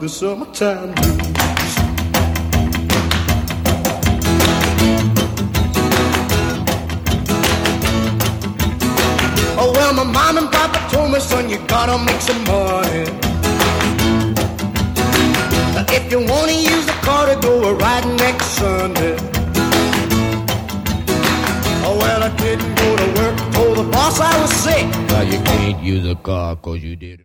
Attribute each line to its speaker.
Speaker 1: the summertime blues. Oh, well, my mom and papa told me, son, you gotta make some money. If you wanna use the car to go a riding next Sunday. Oh, well, I didn't go to work, told the boss I was sick.
Speaker 2: Now you can't use a car 'cause you did it.